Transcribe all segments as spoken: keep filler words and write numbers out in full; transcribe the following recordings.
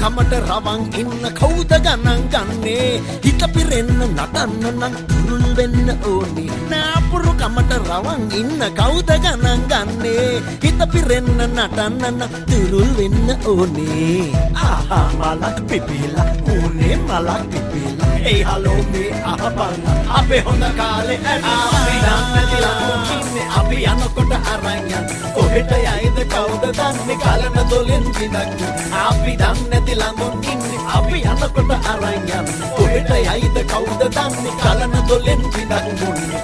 කමට රවන් ඉන්න කවුද ගණන් ගන්නේ හිත පිරෙන්න නටන්න නම් තුරුල් වෙන්න ඕනේ නාපුරු කමට රවන් ඉන්න කවුද ගණන් ගන්නේ හිත පිරෙන්න නටන්න නම් තුරුල් වෙන්න ඕනේ ආහා මලක් පිපිලා උනේ මලක් පිපිලා ඒ හලෝ මේ අහපන් අපේ හොඳ කාලේ අපි නැතිලා ඉන්නේ අපි යනකොට අරන් යන්න කොහෙට යයිද කවුද දන්නේ කලන දොලෙන් විඳක් අපි දන්නේ නැති ළඟුන් ඉන්නේ අපි යනකොට අරන් යන්න කොහෙට යයිද කවුද දන්නේ කලන දොලෙන් විඳක් මුන්නේ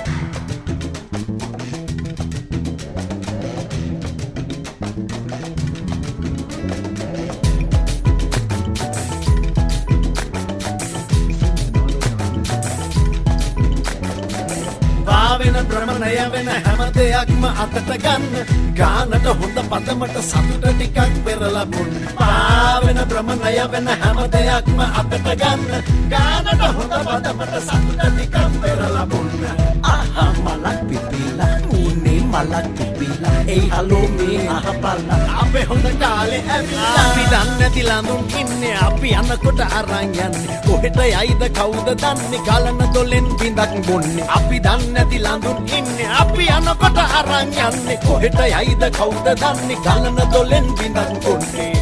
වෙන භ්‍රමණය වෙන හැම දෙයක්ම අතට ගන්න ගානට හොඳ පදමට සතුට ටිකක් පෙරලා බොන්න පාවෙන භ්‍රමණය වෙන හැම දෙයක්ම අතට ගන්න ගානට හොඳ පදමට සතුට ටිකක් පෙරලා බොන්න ආහා මලක් පිපිලා උනේ මලක් පිපිලා ඒ හලෝ මේ අහපල්ලා අපේ හොඳ කාලේ ඇවිල්ලා අපි දන්නේ නැති ළඳුන් ඉන්නේ අපි යනකොට අරන් යන්නේ කොහෙට යයිද කවුද දන්නේ ගලන දොලෙන් බින්දක් බොන්නේ අපි දන්නේ නැති ළඳුන් ඉන්නේ අපි යනකොට අරන් යන්නේ කොහෙට යයිද කවුද දන්නේ ගලන දොලෙන් බින්දක් බොන්නේ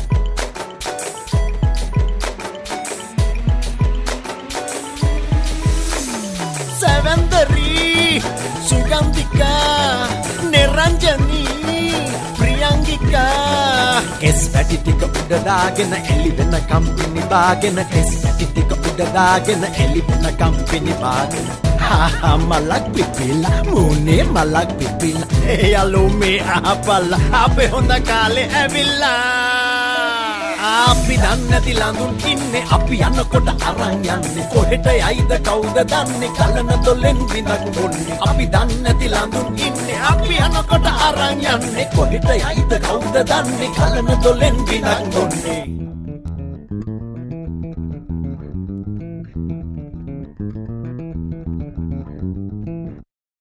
සෙවන්දරි සුගන්ධිකා නිරංජනී ප්‍රියංගිකා කෙස් පැටි ටික උඩ දාගෙන එලි වෙන කම්පිනි බාගෙන කෙස් පැටි ටික උඩ දාගෙන එලි වෙන කම්පිනි බාගෙන ආහා මලක් පිපිලා මුනේ මලක් පිපිලා ඒ යලෝ මේ අහපල්ලා අපේ හොඳ කාලේ ඇවිල්ලා අපි දන්නේ නැති ළඳුන් ඉන්නේ අපි යනකොට අරන් යන්නේ කොහෙට යයිද කවුද දන්නේ කලන දොලෙන් විඳක් බොන්නේ අපි දන්නේ නැති ළඳුන් ඉන්නේ අපි යනකොට අරන් යන්නේ කොහෙට යයිද කවුද දන්නේ කලන දොලෙන් විඳක් බොන්නේ